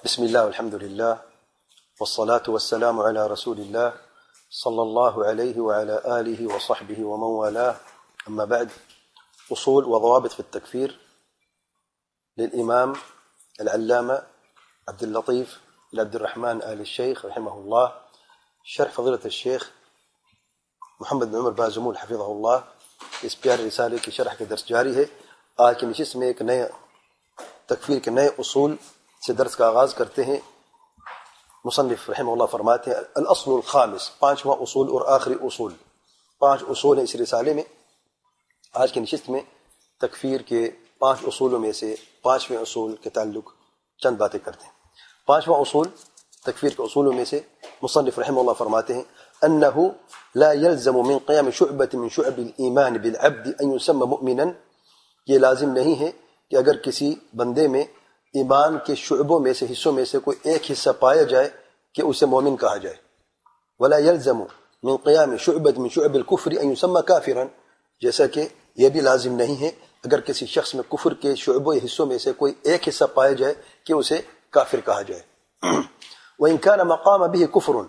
بسم الله والحمد لله والصلاة والسلام على رسول الله صلى الله عليه وعلى آله وصحبه ومن والاه. أما بعد، أصول وضوابط في التكفير للإمام العلامة عبد اللطيف بن عبد الرحمن آل الشيخ رحمه الله، شرح فضيلة الشيخ محمد بن عمر بازمول حفظه الله. اس پیاری رسالے کی شرح کے درس جاری ہے. آج کی نشست میں ایک نئے تکفیر کے نئے اصول سے درس کا آغاز کرتے ہیں. مصنف رحمہ اللہ فرماتے ہیں الاصل الخامس، پانچواں اصول اور آخری اصول. 5 اصول ہیں اس رسالے میں. آج کی نشست میں تکفیر کے 5 اصولوں میں سے 5ویں اصول کے تعلق چند باتیں کرتے ہیں. 5واں اصول تکفیر کے اصولوں میں سے مصنف رحمہ اللہ فرماتے ہیں انه لا يلزم من قيام شعبة من شعب الايمان بالعبد ان يسمى مؤمنا. یہ لازم نہیں ہے کہ اگر کسی بندے میں ایمان کے شعبوں میں سے حصوں میں سے کوئی ایک حصہ پایا جائے کہ اسے مومن کہا جائے. ولا يلزم من قيام شعبة من شعب الكفر ان يسمى كافرا. جیسا کہ یہ بھی لازم نہیں ہے اگر کسی شخص میں کفر کے شعبوں یا حصوں میں سے کوئی ایک حصہ پایا جائے کہ اسے کافر کہا جائے. وان كان مقام به كفر،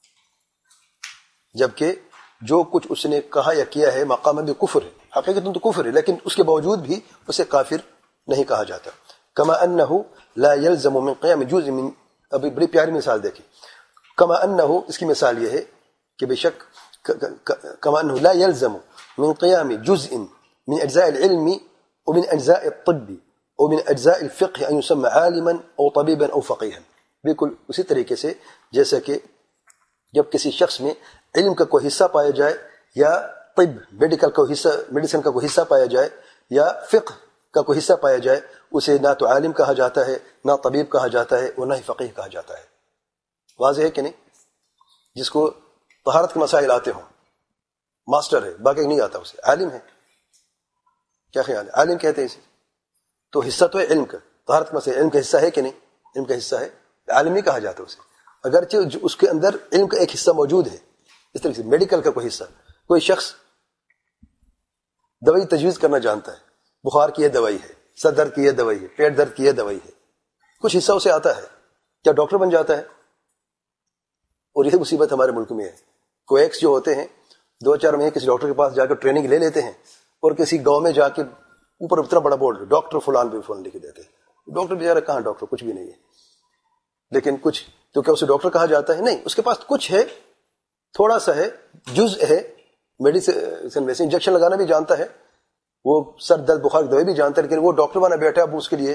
جبکہ جو کچھ اس نے کہا یا کیا ہے مقام بھی کفر ہے، حقیقت تو کفر ہے، لیکن اس کے باوجود بھی اسے کافر نہیں کہا جاتا. کما انه لا يلزم من قيام جزء من، ابھی بڑی پیاری مثال دیکھیں. کما انه، اس کی مثال یہ ہے کہ بے شک کما انه لا يلزم من قيام جزء من اجزاء العلم ومن اجزاء الطب ومن اجزاء الفقه ان يسمى عالما او طبيبا او فقيها. بالکل اسی طریقے سے جیسا کہ جب کسی شخص میں علم کا کوئی حصہ پایا جائے یا طب میڈیسن کا کوئی حصہ پایا جائے یا فقہ کا کوئی حصہ پایا جائے، اسے نہ تو عالم کہا جاتا ہے، نہ طبیب کہا جاتا ہے، اور نہ ہی فقیہ کہا جاتا ہے. واضح ہے کہ نہیں؟ جس کو طہارت کے مسائل آتے ہوں، ماسٹر ہے، باقی نہیں آتا، اسے عالم ہے. کیا خیال ہے؟ عالم کہتے ہیں اسے. تو حصہ تو ہے علم کا، طہارت کے مسائل علم کا حصہ ہے کہ نہیں؟ علم کا حصہ ہے، عالم نہیں کہا جاتا اسے، اگرچہ اس کے اندر علم کا ایک حصہ موجود ہے. اس طرح سے میڈیکل کا کوئی حصہ، کوئی شخص دوائی تجویز کرنا جانتا ہے، بخار کی یہ دوائی ہے، سر درد کی یہ دوائی ہے، پیٹ درد کی یہ دوائی ہے، کچھ حصہ اسے آتا ہے، کیا ڈاکٹر بن جاتا ہے؟ اور یہ مصیبت ہمارے ملک میں ہے. کوئی ایکس جو ہوتے ہیں 2-4 مہینے کسی ڈاکٹر کے پاس جا کر ٹریننگ لے لیتے ہیں اور کسی گاؤں میں جا کے اوپر اتنا بڑا بورڈ ڈاکٹر فلان بھی فلان لکھ دیتے ہیں. ڈاکٹر بیچارہ کہاں ڈاکٹر، کچھ بھی نہیں ہے. لیکن کچھ تو کیا اسے ڈاکٹر کہا جاتا ہے؟ نہیں، اس کے پاس کچھ ہے، تھوڑا سا ہے، جزء ہے. میڈیسن ویسے انجیکشن لگانا بھی جانتا ہے، وہ سر درد بخار کی دوائی بھی جانتا ہے، لیکن وہ ڈاکٹر بنا بیٹھا ہے، اب اس کے لیے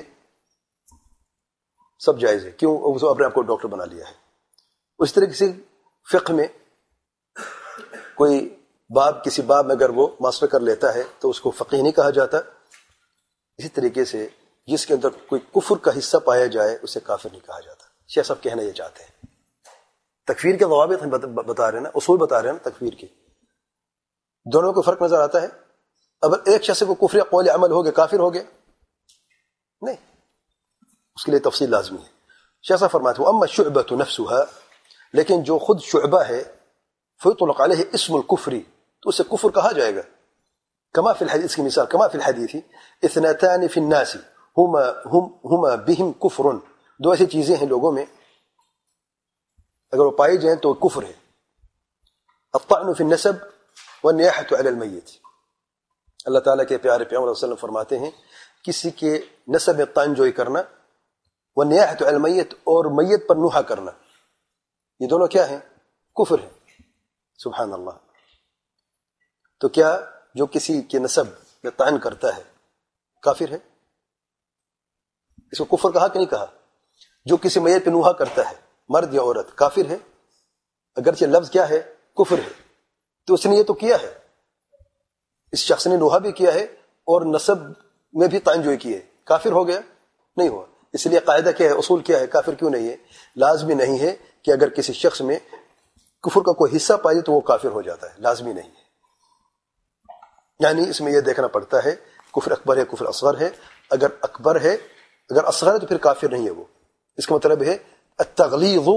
سب جائز ہے. کیوں؟ اس اپنے آپ کو ڈاکٹر بنا لیا ہے. اس طرح سے فقہ میں کوئی کسی باب میں اگر وہ ماسٹر کر لیتا ہے تو اس کو فقیہ نہیں کہا جاتا. اسی طریقے سے جس کے اندر کوئی کفر کا حصہ پایا جائے اسے کافر نہیں کہا جاتا. شیخ صاحب کہنا یہ چاہتے ہیں. تکفیر کے ضوابط ہم بتا رہے ہیں نا، اصول بتا رہے ہیں نا تکفیر کے. دونوں کو فرق نظر آتا ہے. اب ایک شخص کو کفر قول عمل ہو گیا، کافر ہو گیا؟ نہیں، اس کے لیے تفصیل لازمی ہے. شیخ صاحب فرماتے ہیں اما الشعبۃ نفسها، لیکن جو خود شعبہ ہے فیطلق علیہ اسم الکفر، تو اسے کفر کہا جائے گا. کما فی الحدیث، کی مثال کما فی الحدیث اثنتان فی الناس ہما بہم کفر. 2 ایسی چیزیں ہیں لوگوں میں، اگر وہ پائی جائیں تو کفر ہے. الطعن فی النسب والنیاحۃ علی المیت. اللہ تعالیٰ کے پیارے پیغمبر صلی اللہ علیہ وسلم فرماتے ہیں کسی کے نسب میں طعن جوئی کرنا، والنیاحۃ علی المیت، اور میت پر نوحہ کرنا، یہ دونوں کیا ہیں؟ کفر ہے. سبحان اللہ. تو کیا جو کسی کے نسب میں طعن کرتا ہے کافر ہے؟ اس کو کفر کہا کہ نہیں کہا؟ جو کسی میت پہ نوحہ کرتا ہے، مرد یا عورت، کافر ہے. اگرچہ لفظ کیا ہے؟ کفر ہے. تو اس نے یہ تو کیا ہے، اس شخص نے نوحہ بھی کیا ہے اور نسب میں بھی طعن جوئی کی ہے. کافر ہو گیا؟ نہیں ہوا. اس لیے قاعدہ کیا ہے، اصول کیا ہے؟ کافر کیوں نہیں ہے؟ لازمی نہیں ہے کہ اگر کسی شخص میں کفر کا کوئی حصہ پائے تو وہ کافر ہو جاتا ہے، لازمی نہیں ہے. یعنی اس میں یہ دیکھنا پڑتا ہے کفر اکبر ہے، کفر اصغر ہے. اگر اکبر ہے، اگر اصغر ہے تو پھر کافر نہیں ہے وہ. اس کا مطلب ہے التغلیظ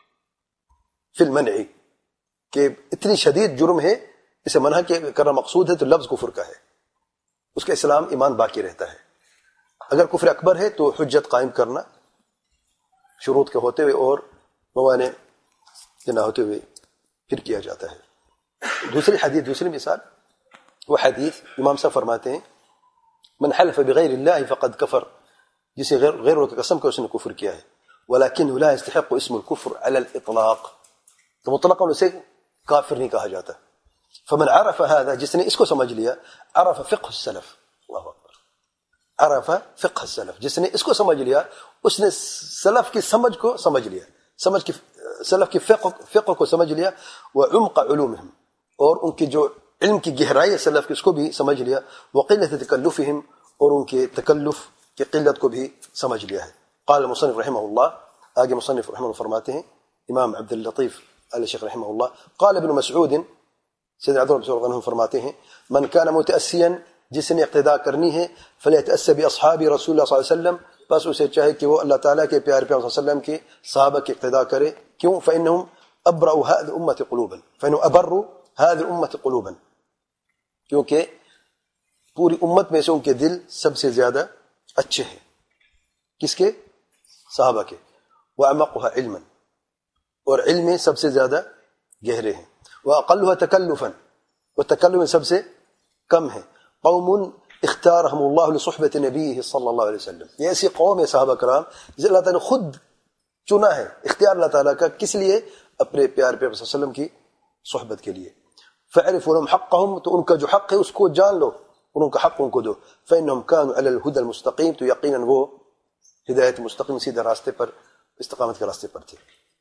فی المنع، کہ اتنی شدید جرم ہے، اسے منع کرنا مقصود ہے تو لفظ کفر کا ہے، اس کا اسلام ایمان باقی رہتا ہے. اگر کفر اکبر ہے تو حجت قائم کرنا شروط کے ہوتے ہوئے اور موانع کے نہ ہوتے ہوئے پھر کیا جاتا ہے۔ دوسری حدیث، دوسری مثال، وہ حدیث امام صاحب فرماتے ہیں من حلف بغیر اللہ فقد کفر، جسے غیروں کی قسم کو اس نے کفر کیا ہے، ولكنه لا يستحق اسم الكفر على الاطلاق، تو مطلقاً اسے کافر نہیں کہا جاتا۔ فمن عرف هذا، جس نے اس کو سمجھ لیا، عرف فقہ السلف، اللہ اکبر، عرف فقہ السلف، جس نے اس کو سمجھ لیا اس نے سلف کی سمجھ کو سمجھ لیا، سمجھ کی سلف کی فقہ کو سمجھ لیا، وعمق علومهم، اور ان کی جو علم کی گہرائی ہے سلف کی اس کو بھی سمجھ لیا، وقلت تکلفهم، اور ان کے تکلف کی قلت کو بھی سمجھ لیا ہے۔ قال المصنف رحمہ اللہ، آگے مصنف رحمہ اللہ فرماتے ہیں امام عبد اللطیف علی شیخ رحمہ اللہ، قال ابن مسعود، سید عبد اللہ عنہ فرماتے ہیں من كان متأسیا، جس نے اقتداء کرنی ہے، فلیتأسی باصحاب رسول اللہ صلی اللہ علیہ وسلم، بس اسے چاہے کہ وہ اللہ تعالیٰ کے پیارے پیغمبر صلی اللہ علیہ وسلم کے صحابہ کی اقتداء کرے۔ کیوں؟ فإنهم أبرأوا هذه الأمة قلوبا، فإنهم أبروا هذه الأمة قلوبا، کیونکہ پوری امت میں سے ان کے دل سب سے زیادہ اچھے ہیں، کس کے؟ صحابہ کے۔ وأعمقها علما، اور علم میں سب سے زیادہ گہرے ہیں۔ وأقلها تكلفا، والتكلف سب سے کم ہے۔ قوم اختارهم اللہ لصحبة نبیہ صلی اللہ علیہ وسلم، یہ ایسی قوم ہے صحابہ کرام جسے اللہ تعالیٰ نے خود چنا ہے، اختیار اللہ تعالیٰ کا، کس لیے؟ اپنے پیارے پیغمبر صلی اللہ علیہ وسلم کی صحبت کے لیے۔ فاعرفوا لهم حقهم، تو ان کا جو حق ہے اس کو جان لو، اور ان کا حق ان کو دو۔ فإنهم كانوا على الهدى المستقيم، تو یقیناً وہ ہدایت مستقیم سیدھے راستے پر، استقامت کے راستے پر تھے۔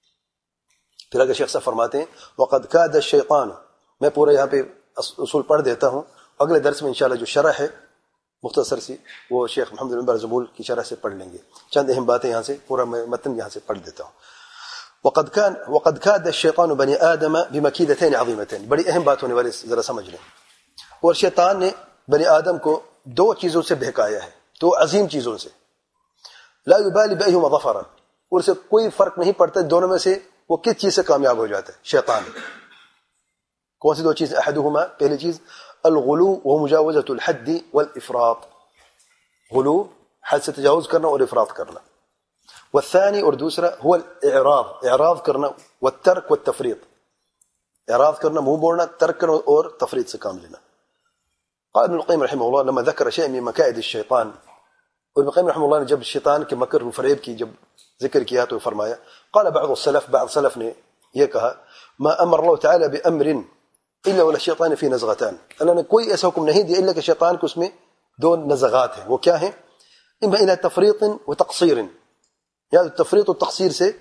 پھر اگر شیخ صاحب فرماتے ہیں وقد كاد الشیطان، میں پورا یہاں پہ اصول پڑھ دیتا ہوں، اگلے درس میں انشاءاللہ جو شرح ہے مختصر سی وہ شیخ محمد بن برزبول کی شرح سے پڑھ لیں گے، چند اہم باتیں یہاں سے، پورا متن یہاں سے پڑھ دیتا ہوں۔ وقد كاد الشیطان بنی آدم بمکیدتین عظیمتین، بڑی اہم بات ہونے والی، ذرا سمجھ لیں۔ اور شیطان نے بنی آدم کو دو چیزوں سے بہکایا ہے، دو عظیم چیزوں سے، لا يبالي بأيهما ظفر، اور اسے کوئی فرق نہیں پڑتا دونوں میں سے وہ کس چیز سے کامیاب ہو جاتا ہے شیطان۔ کون سی دو چیز؟ احدہما، پہلی چیز الغلو ومجاوزۃ الحد والافراط، غلو حد سے تجاوز کرنا اور افراط کرنا، والثانی اور دوسرا هو الاعراض، اعراض کرنا، والترک والتفریط، اعراض کرنا منہ موڑنا، ترک کرنا اور تفریط سے کام لینا۔ قال ابن القیم رحمہ اللہ لما ذکر شیئا من مکائد الشیطان، اور ابن القیم رحمہ اللہ نے جب شیطان کے مکر و فریب کی جب ذکر کیا تو فرمایا قال بعض السلف، بعض سلف نے یہ کہا ما امر اللہ تعالی بامر الا وللشیطان فی نزغتان، اللہ نے کوئی ایسا حکم نہیں دیا الا کہ شیطان کو اس میں دو نزغات ہیں، وہ کیا ہیں؟ اما الى تفریط و تقصیر، یا تفریط و تقصیر سے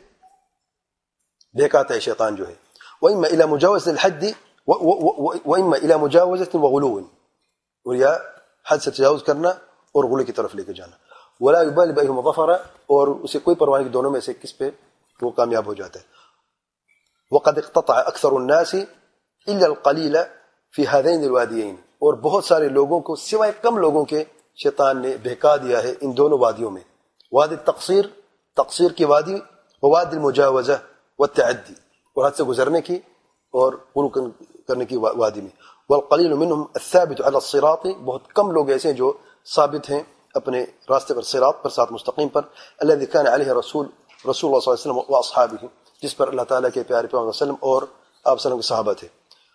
بہکاتا ہے شیطان جو ہے، واما الى مجاوزۃ الحد واما الى مجاوزۃ وغلو، اور یا حد سے تجاوز کرنا اور غلو کی طرف لے کے جانا، ولا يبالي بأيهما ظفر، اور اسے کوئی پرواہ نہیں دونوں میں سے کس پہ وہ کامیاب ہو جاتا ہے۔ وقد اقتطع اکثر الناس الا القلیل فی هذین الوادیین، اور بہت سارے لوگوں کو سوائے کم لوگوں کے شیطان نے بہکا دیا ہے ان دونوں وادیوں میں، وادی التقصیر، تقصیر کی وادی، ووادی المجاوزہ والتعدی، اور حد سے گزرنے کی اور غلو کرنے کی وادی میں، والقلیل منهم الثابت على الصراط، بہت کم لوگ ایسے ہیں جو ثابت ہیں اپنے راستے پر، صراط پر، ساتھ مستقیم پر، الذي كان عليه رسول اللہ صلی اللہ علیہ وسلم واصحابہ، جس پر اللہ تعالیٰ کے پیارے پیغمبر صلی اللہ علیہ وسلم اور آپ صلی اللہ علیہ وسلم کے صحابہ تھے۔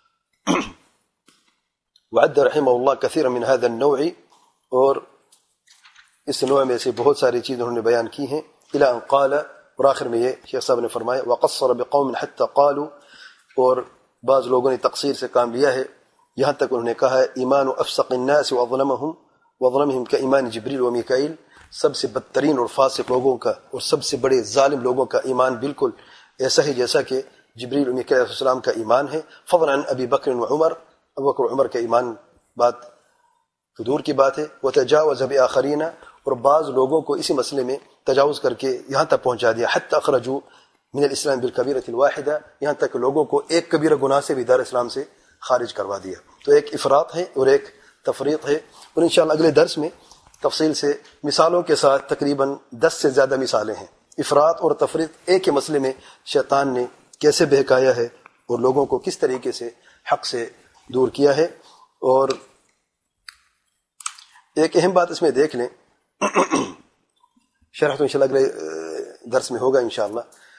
وعد رحمہ اللہ كثيرا من هذا النوع، اور اس نوع میں سے بہت ساری چیزیں انہوں نے بیان کی ہیں، الى ان قال، اور آخر میں یہ شیخ صاحب نے فرمایا وقصر بقوم حتى قالوا، اور بعض لوگوں نے تقصیر سے کام لیا ہے یہاں تک انہوں نے کہا ہے ایمان افسق الناس واظلمهم كایمان جبریل و میکائیل، سب سے بدترین اور فاسق لوگوں کا اور سب سے بڑے ظالم لوگوں کا ایمان بالکل ایسا ہی جیسا کہ جبریل و میکائیل علیہ السلام کا ایمان ہے، فضلا عن ابی بکر و عمر، ابو بکر و عمر کا ایمان بات تو دور کی بات ہے، وتجاوز بآخرین، اور بعض لوگوں کو اسی مسئلے میں تجاوز کر کے یہاں تک پہنچا دیا، حتی اخرجوا من الاسلام بالکبیرۃ الواحدہ، یہاں تک کہ لوگوں کو ایک کبیرہ گناہ سے بھی دار اسلام سے خارج کروا دیا۔ تو ایک افراط ہے اور ایک تفریط ہے، اور انشاءاللہ اگلے درس میں تفصیل سے مثالوں کے ساتھ تقریباً 10 سے زیادہ مثالیں ہیں، افراط اور تفریط ایک ہی مسئلے میں شیطان نے کیسے بہکایا ہے اور لوگوں کو کس طریقے سے حق سے دور کیا ہے۔ اور ایک اہم بات اس میں دیکھ لیں، شرح تو انشاءاللہ اگلے درس میں ہوگا انشاءاللہ.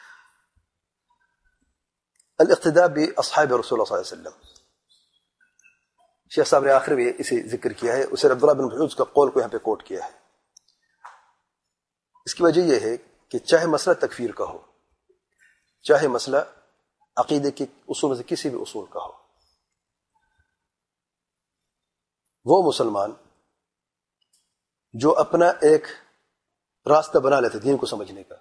الاقتداء باصحاب رسول اللہ صلی اللہ علیہ وسلم. شیخ صاحب نے آخر میں اسے ذکر کیا ہے. اسے عبداللہ بن مسعود کا قول کو یہاں پہ کوٹ کیا ہے. اس کی وجہ یہ ہے کہ چاہے مسئلہ تکفیر کا ہو، چاہے مسئلہ عقیدے کے اصول میں سے کسی بھی اصول کا ہو، وہ مسلمان جو اپنا ایک راستہ بنا لیتے دین کو سمجھنے کا،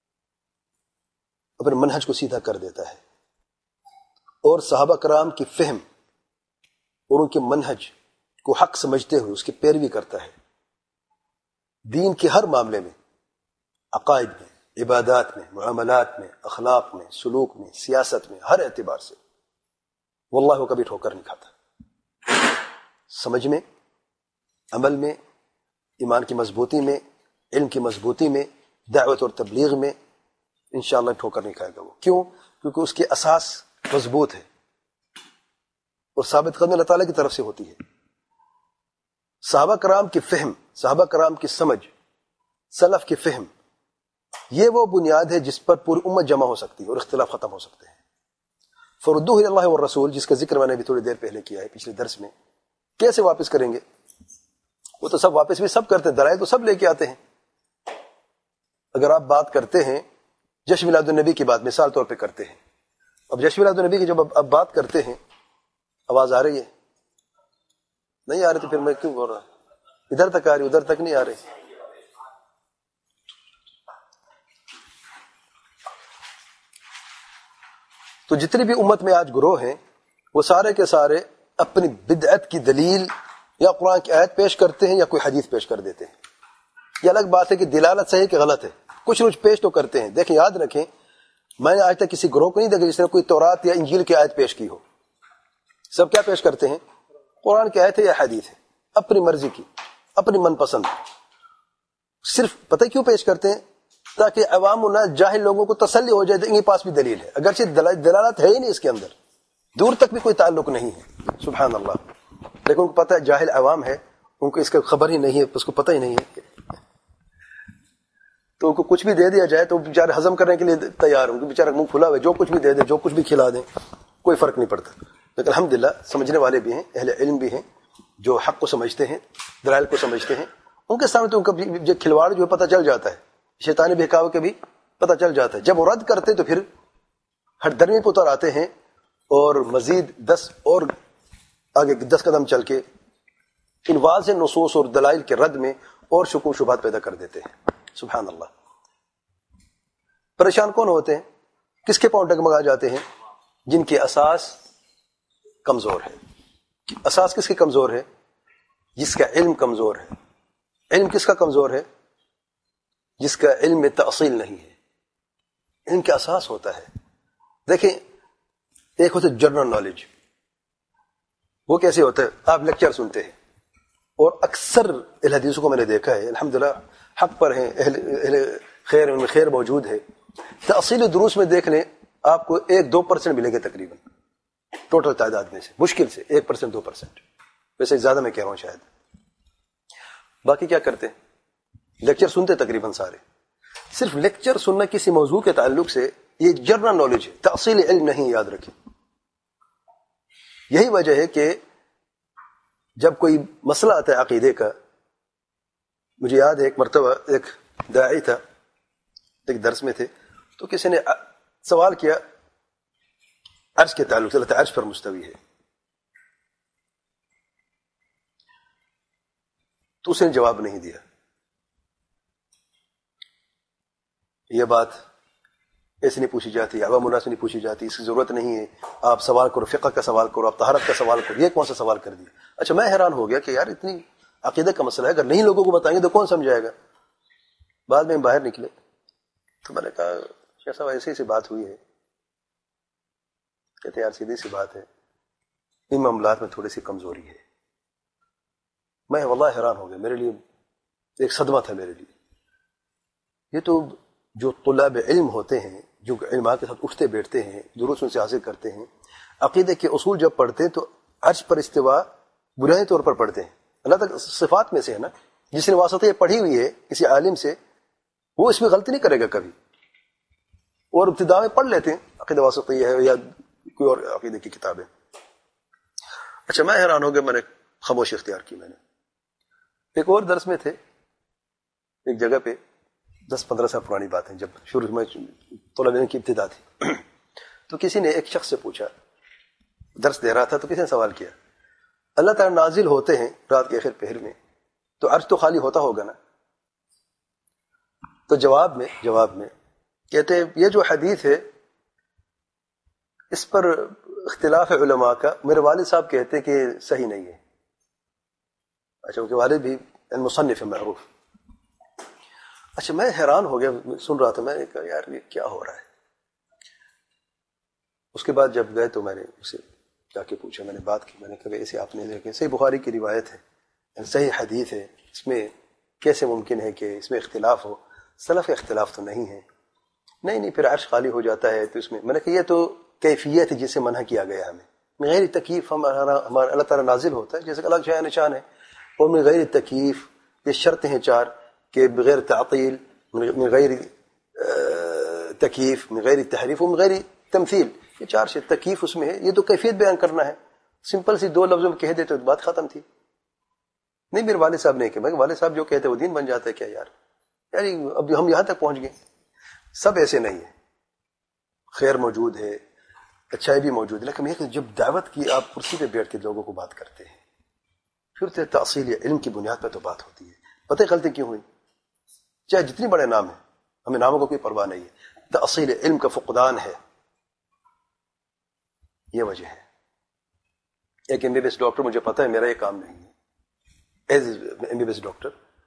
اپنے منہج کو سیدھا کر دیتا ہے، اور صحابہ کرام کی فہم اور ان کے منہج کو حق سمجھتے ہوئے اس کی پیروی کرتا ہے، دین کے ہر معاملے میں، عقائد میں، عبادات میں، معاملات میں، اخلاق میں، سلوک میں، سیاست میں، ہر اعتبار سے واللہ وہ کبھی ٹھوکر نہیں کھاتا. سمجھ میں، عمل میں، ایمان کی مضبوطی میں، علم کی مضبوطی میں، دعوت اور تبلیغ میں انشاءاللہ ٹھوکر نہیں کھائے گا وہ. کیوں؟ کیونکہ اس کی اساس مضبوط ہے اور ثابت قدمی اللہ تعالیٰ کی طرف سے ہوتی ہے. صحابہ کرام کی فہم، صحابہ کرام کی سمجھ، سلف کی فہم، یہ وہ بنیاد ہے جس پر پوری امت جمع ہو سکتی ہے اور اختلاف ختم ہو سکتے ہیں. فردوہ الی اللہ والرسول، جس کا ذکر میں نے ابھی تھوڑی دیر پہلے کیا ہے پچھلے درس میں. کیسے واپس کریں گے؟ وہ تو سب واپس بھی سب کرتے ہیں، دلائل تو سب لے کے آتے ہیں. اگر آپ بات کرتے ہیں جشن میلاد النبی کی بات مثال طور پہ کرتے ہیں، اب جشن میلاد النبی کی جب اب بات کرتے ہیں، آواز آ رہی ہے؟ نہیں آ رہی تو پھر میں کیوں بول رہا ہوں؟ ادھر تک آ رہی، ادھر تک نہیں آ رہی. تو جتنی بھی امت میں آج گروہ ہیں وہ سارے کے سارے اپنی بدعت کی دلیل یا قرآن کی آیت پیش کرتے ہیں یا کوئی حدیث پیش کر دیتے ہیں. یہ الگ بات ہے کہ دلالت صحیح کہ غلط ہے، کچھ روز پیش تو کرتے ہیں. دیکھیں، یاد رکھیں، میں نے آج تک کسی گروہ کو نہیں دیکھا جس نے کوئی تورات یا انجیل کی آیت پیش کی ہو. سب کیا پیش کرتے ہیں؟ قرآن کی آیت ہے یا حدیث ہے، اپنی مرضی کی، اپنی من پسند. صرف پتہ کیوں پیش کرتے ہیں؟ تاکہ عوام و ناس، جاہل لوگوں کو تسلی ہو جائے ان کے پاس بھی دلیل ہے، اگرچہ دلالت ہے ہی نہیں اس کے اندر، دور تک بھی کوئی تعلق نہیں ہے. سبحان اللہ. لیکن ان کو پتہ ہے جاہل عوام ہے، ان کو اس کا خبر ہی نہیں ہے، اس کو پتہ ہی نہیں ہے، تو ان کو کچھ بھی دے دیا جائے تو بیچارے ہضم کرنے کے لیے تیار ہوں. بیچارہ منہ کھلا ہوا ہے، جو کچھ بھی دے دیں، جو کچھ بھی کھلا دیں، کوئی فرق نہیں پڑتا. لیکن الحمدللہ سمجھنے والے بھی ہیں، اہل علم بھی ہیں، جو حق کو سمجھتے ہیں، دلائل کو سمجھتے ہیں. ان کے سامنے تو ان کا جو کھلواڑ جو پتہ چل جاتا ہے، شیطانی بہکاوے کے بھی پتہ چل جاتا ہے. جب وہ رد کرتے تو پھر ہر درمی پہ اتر آتے ہیں اور مزید 10 قدم چل کے ان واضح نصوص اور دلائل کے رد میں اور شکوک و شبہات پیدا کر دیتے ہیں. سبحان اللہ. پریشان کون ہوتے ہیں؟ کس کے پاؤں ڈگمگا جاتے ہیں؟ جن کی اساس کمزور ہے. اساس کس کی کمزور ہے؟ جس کا علم کمزور ہے. علم کس کا کمزور ہے؟ جس کا علم میں تاصیل نہیں ہے. علم کا اساس ہوتا ہے. دیکھیں، ایک ہوتا ہے جنرل نالج. وہ کیسے ہوتا ہے؟ آپ لیکچر سنتے ہیں، اور اکثر اہل حدیثوں کو میں نے دیکھا ہے، الحمدللہ حق پر ہیں، اہل خیر، ان میں خیر موجود ہے. تاصیل دروس میں دیکھ لیں، آپ کو 1-2% ملے گے تقریباً ٹوٹل تعداد میں سے، مشکل سے 1% 2%. ویسے زیادہ میں کہہ رہا ہوں شاید. باقی کیا کرتے ہیں؟ لیکچر سنتے تقریباً سارے. صرف لیکچر سننا کسی موضوع کے تعلق سے یہ جنرل نالج ہے، تاصیل علم نہیں. یاد رکھیں، یہی وجہ ہے کہ جب کوئی مسئلہ آتا ہے عقیدے کا، مجھے یاد ہے ایک مرتبہ ایک داعی تھا، ایک درس میں تھے، تو کسی نے سوال کیا عرش کے تعلق سے، اللہ تعالیٰ عرش پر مستوی ہے. تو اس نے جواب نہیں دیا. یہ بات ایسے نہیں پوچھی جاتی، عوام الناس نہیں پوچھی جاتی، اس کی ضرورت نہیں ہے. آپ سوال کرو، فقہ کا سوال کرو، آپ طہارت کا سوال کرو. یہ کون سا سوال کر دیا؟ اچھا، میں حیران ہو گیا کہ یار اتنی عقیدہ کا مسئلہ ہے، اگر نہیں لوگوں کو بتائیں گے تو کون سمجھائے گا؟ بعد میں باہر نکلے تو میں نے کہا شیخ صاحب ایسی سی بات ہوئی ہے. کہتے یار سیدھی سی بات ہے، ان معاملات میں تھوڑی سی کمزوری ہے. میں واللہ حیران ہو گیا، میرے لیے ایک صدمہ تھا میرے لیے. یہ تو جو طلاب علم ہوتے ہیں، جو علماء کے ساتھ اٹھتے بیٹھتے ہیں، دروس ان سے حاصل کرتے ہیں، عقیدے کے اصول جب پڑھتے ہیں تو عرش پر استوا بنیادی طور پر پڑھتے ہیں. اللہ تک صفات میں سے ہے نا. جس نے واسطہ یہ پڑھی ہوئی ہے کسی عالم سے، وہ اس میں غلطی نہیں کرے گا کبھی. اور ابتدا میں پڑھ لیتے ہیں عقیدہ واسطیہ ہے یا کوئی اور عقیدے کی کتابیں. اچھا میں حیران ہو گیا, میں نے خاموشی اختیار کی. میں نے ایک اور درس میں تھے ایک جگہ پہ, 10-15 سال پرانی بات ہے, جب شروع میں طلباء علم کی ابتدا تھی, تو کسی نے ایک شخص سے پوچھا, درس دے رہا تھا تو کسی نے سوال کیا, اللہ تعالیٰ نازل ہوتے ہیں رات کے آخر پہر میں تو عرش تو خالی ہوتا ہوگا نا؟ تو جواب میں کہتے ہیں یہ جو حدیث ہے اس پر اختلاف ہے علماء کا, میرے والد صاحب کہتے کہ صحیح نہیں ہے. اچھا ان کے والد بھی مصنف ہے معروف. اچھا میں حیران ہو گیا, سن رہا تھا, میں نے کہا یار یہ کیا ہو رہا ہے. اس کے بعد جب گئے تو میں نے اسے جا کے پوچھا, میں نے بات کی, میں نے کہا ایسے آپ نے دیکھا صحیح بخاری کی روایت ہے, صحیح حدیث ہے, اس میں کیسے ممکن ہے کہ اس میں اختلاف ہو؟ سلف اختلاف تو نہیں ہے. نہیں پھر عرش خالی ہو جاتا ہے تو اس میں نے کہا یہ تو کیفیت ہے جسے منع کیا گیا ہمیں. غیر تکیف ہمارا اللہ تعالیٰ نازل ہوتا ہے جیسے کہ اللہ شاہ نشان ہے, اور میں غیر تکیف یہ شرط ہیں 4 کہ بغیر تعطیل, من غیر تکیف, من غیر تحریف و من غیر تمثیل, یہ 4 شرط. تکیف اس میں ہے, یہ تو کیفیت بیان کرنا ہے, سمپل سی 2 لفظوں میں کہہ دیتے تو بات ختم تھی. نہیں میرے والد صاحب نے کہا, میں والد صاحب جو کہتے وہ دین بن جاتا ہے کیا یار اب ہم یہاں تک پہنچ گئے. سب ایسے نہیں ہے, خیر موجود ہے, اچھائی بھی موجود ہے, لیکن یہ جب دعوت کی آپ کرسی پہ بیٹھ کے لوگوں کو بات کرتے ہیں پھر تاصیل علم کی بنیاد پہ تو بات ہوتی ہے. پتہ غلطی کیوں ہوئی؟ چاہے جتنی بڑے نام ہیں, ہمیں ناموں کو کوئی پرواہ نہیں ہے, تاصیل علم کا فقدان ہے, یہ وجہ ہے. ایک MBBS ڈاکٹر, مجھے پتہ ہے میرا یہ کام نہیں ہے, ایز MBBS ڈاکٹر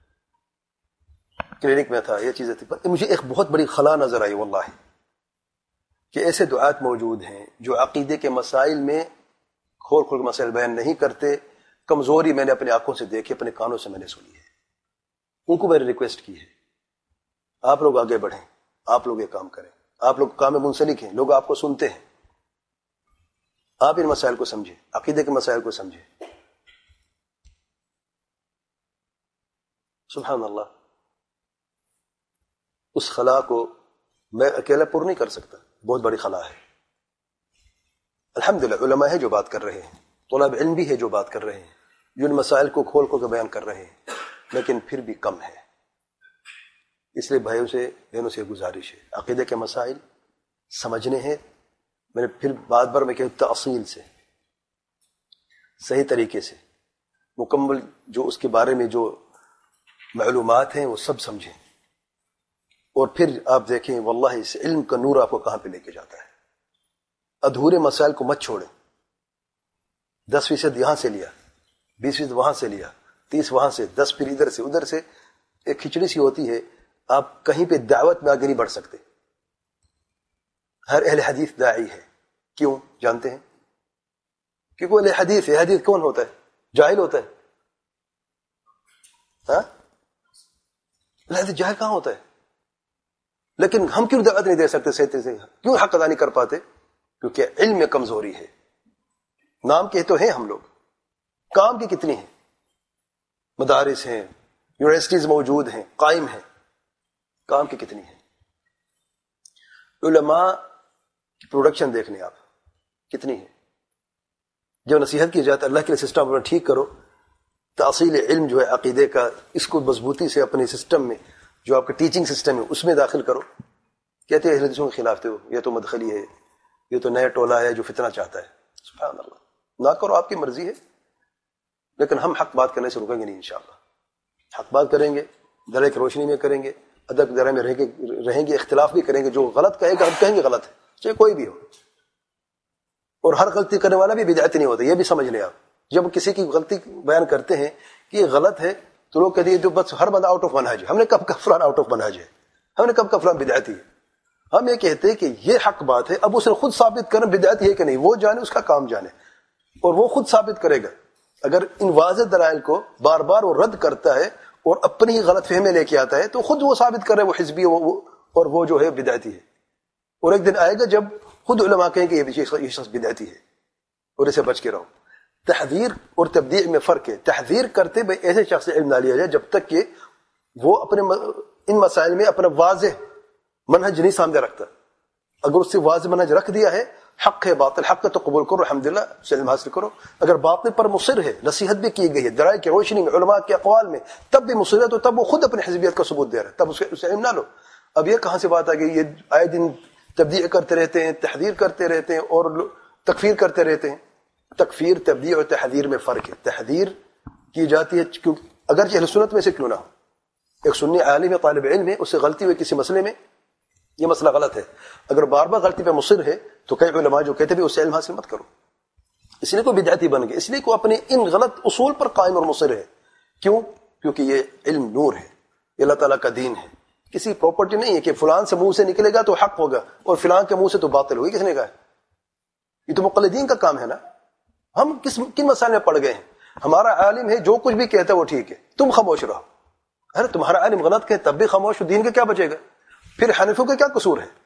کلینک میں تھا, یہ چیزیں تھی, مجھے ایک بہت بڑی خلا نظر آئی واللہ کہ ایسے دعات موجود ہیں جو عقیدے کے مسائل میں کھول کے مسائل بیان نہیں کرتے. کمزوری میں نے اپنی آنکھوں سے دیکھی, اپنے کانوں سے میں نے سنی ہے. ان کو میں نے ریکویسٹ کی ہے آپ لوگ آگے بڑھیں, آپ لوگ یہ کام کریں, آپ لوگ کام میں منسلک ہیں, لوگ آپ کو سنتے ہیں, آپ ان مسائل کو سمجھیں, عقیدے کے مسائل کو سمجھیں. سبحان اللہ, اس خلا کو میں اکیلا پر نہیں کر سکتا, بہت بڑی خلا ہے. الحمدللہ علماء ہے جو بات کر رہے ہیں, طلاب علم بھی ہے جو بات کر رہے ہیں, جو ان مسائل کو کھول کے بیان کر رہے ہیں, لیکن پھر بھی کم ہے. اس لیے بھائیوں سے بہنوں سے گزارش ہے, عقیدے کے مسائل سمجھنے ہیں. میں نے پھر بار بار میں کہ تاصیل سے, صحیح طریقے سے, مکمل جو اس کے بارے میں جو معلومات ہیں وہ سب سمجھیں, اور پھر آپ دیکھیں واللہ اس علم کا نور آپ کو کہاں پہ لے کے جاتا ہے. ادھورے مسائل کو مت چھوڑیں. 10% یہاں سے لیا, 20% وہاں سے لیا, 30 وہاں سے, 10 پھر ادھر سے ادھر سے, ایک کھچڑی سی ہوتی ہے. آپ کہیں پہ دعوت میں آگے نہیں بڑھ سکتے. ہر اہل حدیث داعی ہے. کیوں جانتے ہیں؟ کیونکہ اہل حدیث ہے. حدیث کون ہوتا ہے؟ جاہل ہوتا ہے. ہاں جاہل کہاں ہوتا ہے؟ لیکن ہم کیوں دعوت نہیں دے سکتے صحیح سے؟ کیوں حق ادا نہیں کر پاتے؟ کیونکہ علم میں کمزوری ہے. نام کے تو ہیں ہم لوگ, کام کی کتنی ہیں؟ مدارس ہیں, یونیورسٹیز موجود ہیں, قائم ہیں, کام کی کتنی ہیں؟ علماء کی پروڈکشن دیکھ لیں آپ کتنی ہے. جب نصیحت کی جاتا ہے اللہ کے لیے سسٹم اپنا ٹھیک کرو, تاصیل علم جو ہے عقیدے کا, اس کو مضبوطی سے اپنے سسٹم میں, جو آپ کا ٹیچنگ سسٹم ہے اس میں داخل کرو. کہتے ہیں حدیثوں کے خلاف تو یہ تو مدخلی ہے, یہ تو نیا ٹولہ ہے جو فتنہ چاہتا ہے. سبحان اللہ, نہ کرو, آپ کی مرضی ہے, لیکن ہم حق بات کرنے سے رکیں گے نہیں. انشاءاللہ حق بات کریں گے, درے کی روشنی میں کریں گے, ادب درے میں رہیں گے, اختلاف بھی کریں گے. جو غلط کہے گا ہم کہیں گے غلط ہے, چاہے کوئی بھی ہو. اور ہر غلطی کرنے والا بھی بدعتی نہیں ہوتا, یہ بھی سمجھ لیں آپ. جب کسی کی غلطی بیان کرتے ہیں کہ یہ غلط ہے تو لوگ کہتے ہیں جو بس ہر بندہ آؤٹ آف منہج ہے. ہم نے کب کا فلان آؤٹ آف منہج ہے, ہم نے کب کا فلان بدعتی ہے. ہم یہ کہتے ہیں کہ یہ حق بات ہے, اب اسے خود ثابت کرنا بدعتی ہے کہ نہیں وہ جانے, اس کا کام جانے, اور وہ خود ثابت کرے گا. اگر ان واضح دلائل کو بار بار وہ رد کرتا ہے اور اپنی ہی غلط فہمی لے کے آتا ہے تو خود وہ ثابت کرے وہ حزبی اور وہ جو ہے بدعتی ہے. اور ایک دن آئے گا جب خود علماء کہیں کہ یہ شخص بدعتی ہے اور اسے بچ کے رہو. تحذیر اور تبدیع میں فرق ہے. تحذیر کرتے بھائی ایسے شخص سے علم نہ لیا جائے جب تک کہ وہ اپنے ان مسائل میں اپنا واضح منہج نہیں سامنے رکھتا. اگر اس سے واضح منہج رکھ دیا ہے حق ہے باطل حق ہے تو قبول کرو الحمدللہ سے علم حاصل کرو. اگر باطل پر مصر ہے نصیحت بھی کی گئی ہے درائع کی روشنی میں علماء کے اقوال میں تب بھی مصر ہے تو تب وہ خود اپنی حزبیت کا ثبوت دے رہا ہے تب اسے علم نہ لو. اب یہ کہاں سے بات آ گئی یہ آئے دن تبدیع کرتے رہتے ہیں تحذیر کرتے رہتے ہیں اور تکفیر کرتے رہتے ہیں. تکفیر تبدیع اور تحذیر میں فرق ہے. تحذیر کی جاتی ہے کیونکہ اگرچہ اہل سنت میں سے کیوں نہ ہو ایک سنی عالم ہے طالب علم ہے اس سے غلطی ہوئی کسی مسئلے میں یہ مسئلہ غلط ہے اگر بار بار غلطی پہ مصر ہے تو کئی علماء جو کہتے ہیں اس سے علم حاصل مت کرو اس لیے کوئی بدعتی بن گئے اس لیے کوئی اپنے ان غلط اصول پر قائم اور مصر ہے. کیوں؟ کیونکہ یہ علم نور ہے یہ اللہ تعالیٰ کا دین ہے کسی پراپرٹی نہیں ہے کہ فلان سے منہ سے نکلے گا تو حق ہوگا اور فلان کے منہ سے تو باطل ہوگی. کس نے کہا؟ یہ تو مقلدین کا کام ہے نا. ہم کن مسائل میں پڑ گئے ہیں ہمارا عالم ہے جو کچھ بھی کہتا ہے وہ ٹھیک ہے تم خاموش رہو. ارے تمہارا عالم غلط کہے تب بھی خاموش دین کا کیا بچے گا؟ پھر حنفیوں کا کیا قصور ہے؟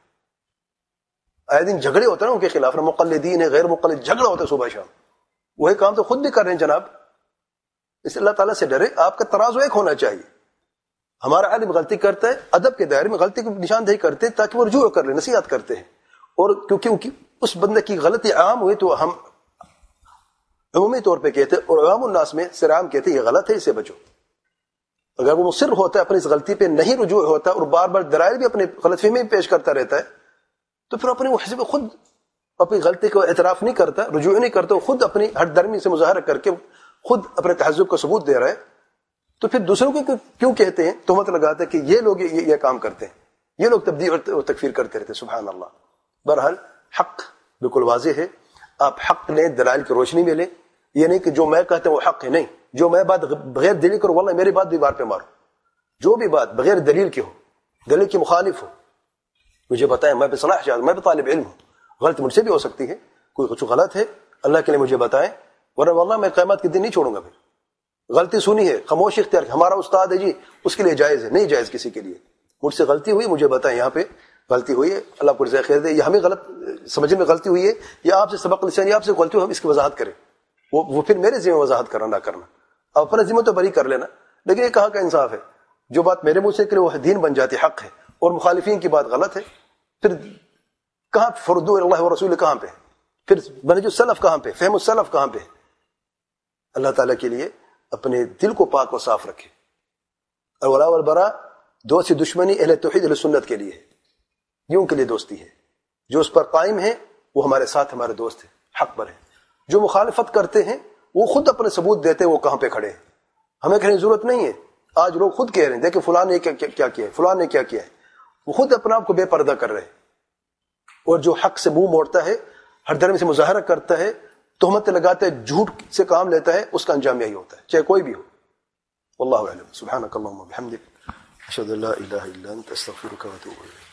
آئے دن جھگڑے ہوتے ہیں ان کے خلاف مقلدین ہے غیر مقلد جھگڑا ہوتا ہے صبح شام. وہی کام تو خود بھی کر رہے ہیں جناب. اس اللہ تعالیٰ سے ڈرے آپ کا ترازو ایک ہونا چاہیے. ہمارا عالم غلطی کرتا ہے ادب کے دائرے میں غلطی کی نشاندہی کرتے ہیں تاکہ وہ رجوع کر لیں نصیحت کرتے ہیں اور کیونکہ اس بندے کی غلطی عام ہوئی تو ہم عمومی طور پہ کہتے ہیں اور عوام الناس میں سرعام کہتے ہیں یہ غلط ہے اسے بچو. اگر وہ مصر ہوتا ہے اپنی اس غلطی پہ نہیں رجوع ہوتا اور بار بار دلائل بھی اپنے غلط فہمی پیش کرتا رہتا ہے تو پھر اپنے حزب خود اپنی غلطی کو اعتراف نہیں کرتا رجوع نہیں کرتا خود اپنی ہٹ درمی سے مظاہرہ کر کے خود اپنے تہذب کا ثبوت دے رہا ہے تو پھر دوسروں کو کیوں کہتے ہیں تہمت لگاتے ہیں کہ یہ لوگ یہ کام کرتے ہیں یہ لوگ تبدیع اور تکفیر کرتے رہتے ہیں. سبحان اللہ. بہرحال حق بالکل واضح ہے آپ حق لیں دلائل کی روشنی میں لیں. یہ نہیں کہ جو میں کہتا ہوں وہ حق ہے نہیں جو میں بات بغیر دلیل کرو واللہ میری بات دیوار پہ مارو. جو بھی بات بغیر دلیل کی ہو دلیل کی مخالف ہو مجھے بتائیں میں بھی صلاح چاہتا ہوں میں بھی طالب علم ہوں غلطی مجھ سے بھی ہو سکتی ہے کوئی کچھ غلط ہے اللہ کے لیے مجھے بتائیں ورنہ واللہ میں قیامت کے دن نہیں چھوڑوں گا. پھر غلطی سنی ہے خاموشی اختیار ہمارا استاد ہے جی اس کے لیے جائز ہے نہیں جائز کسی کے لیے. مجھ سے غلطی ہوئی مجھے بتائیں یہاں پہ غلطی ہوئی ہے اللہ کو جزائے خیر دے یا ہمیں غلط سمجھنے میں غلطی ہوئی ہے یا آپ سے سبق لسان یا آپ سے غلطی ہو ہم اس کی وضاحت کریں وہ پھر میرے ذمہ وضاحت کرنا نہ کرنا اب اپنا ذمہ تو بری کر لینا لیکن یہ کہاں کا انصاف ہے جو بات میرے منہ سے کرے وہ دین بن جاتی حق ہے اور مخالفین کی بات غلط ہے پھر کہاں فردو اللہ و رسول کہاں پہ پھر منہج السلف کہاں پہ فہم السلف کہاں پہ. اللہ تعالیٰ کے لیے اپنے دل کو پاک و صاف رکھے. الولاء والبراء دوستی دشمنی اہل توحید اہل سنت کے لیے ہے یہ ان کے لیے دوستی ہے جو اس پر قائم ہے وہ ہمارے ساتھ ہمارے دوست ہیں حق پر ہیں. جو مخالفت کرتے ہیں وہ خود اپنے ثبوت دیتے ہیں وہ کہاں پہ کھڑے ہیں ہمیں کہنے کی ضرورت نہیں ہے. آج لوگ خود کہہ رہے ہیں دیکھیں فلاں نے کیا کیا ہے فلاں نے کیا کیا ہے وہ خود اپنے آپ کو بے پردہ کر رہے ہیں اور جو حق سے منہ موڑتا ہے ہر دھرم سے مظاہرہ کرتا ہے تہمت لگاتا ہے جھوٹ سے کام لیتا ہے اس کا انجام یہی ہوتا ہے چاہے کوئی بھی ہو. واللہ اعلم. سبحانک اللہم و بحمدک اشہد ان لا الہ الا انت استغفرک و اتوب الیک.